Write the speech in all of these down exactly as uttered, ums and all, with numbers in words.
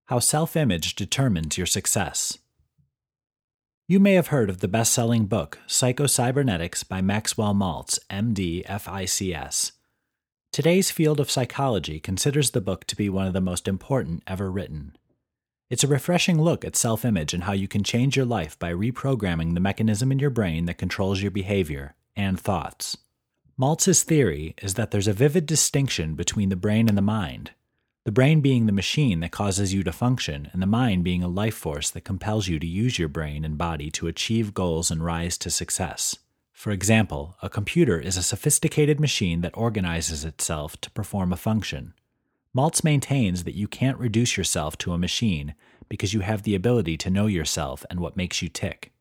How Self-Image Determines Your Success. You may have heard of the best-selling book, Psycho-Cybernetics by Maxwell Maltz, M D, F I C S. Today's field of psychology considers the book to be one of the most important ever written. It's a refreshing look at self-image and how you can change your life by reprogramming the mechanism in your brain that controls your behavior and thoughts. Maltz's theory is that there's a vivid distinction between the brain and the mind, the brain being the machine that causes you to function, and the mind being a life force that compels you to use your brain and body to achieve goals and rise to success. For example, a computer is a sophisticated machine that organizes itself to perform a function. Maltz maintains that you can't reduce yourself to a machine because you have the ability to know yourself and what makes you tick.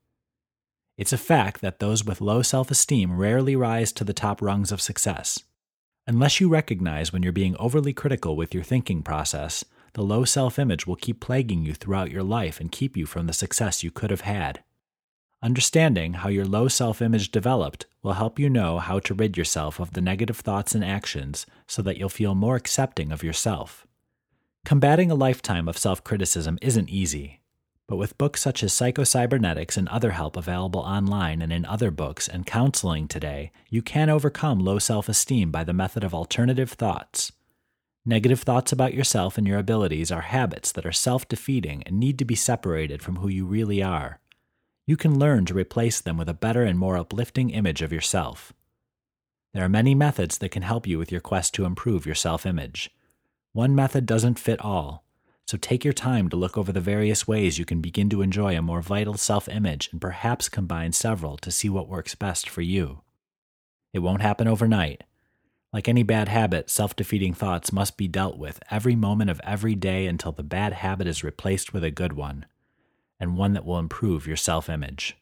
It's a fact that those with low self-esteem rarely rise to the top rungs of success. Unless you recognize when you're being overly critical with your thinking process, the low self-image will keep plaguing you throughout your life and keep you from the success you could have had. Understanding how your low self-image developed will help you know how to rid yourself of the negative thoughts and actions so that you'll feel more accepting of yourself. Combating a lifetime of self-criticism isn't easy, but with books such as Psycho-Cybernetics and other help available online and in other books and counseling today, you can overcome low self-esteem by the method of alternative thoughts. Negative thoughts about yourself and your abilities are habits that are self-defeating and need to be separated from who you really are. You can learn to replace them with a better and more uplifting image of yourself. There are many methods that can help you with your quest to improve your self-image. One method doesn't fit all, so take your time to look over the various ways you can begin to enjoy a more vital self-image and perhaps combine several to see what works best for you. It won't happen overnight. Like any bad habit, self-defeating thoughts must be dealt with every moment of every day until the bad habit is replaced with a good one, and one that will improve your self-image.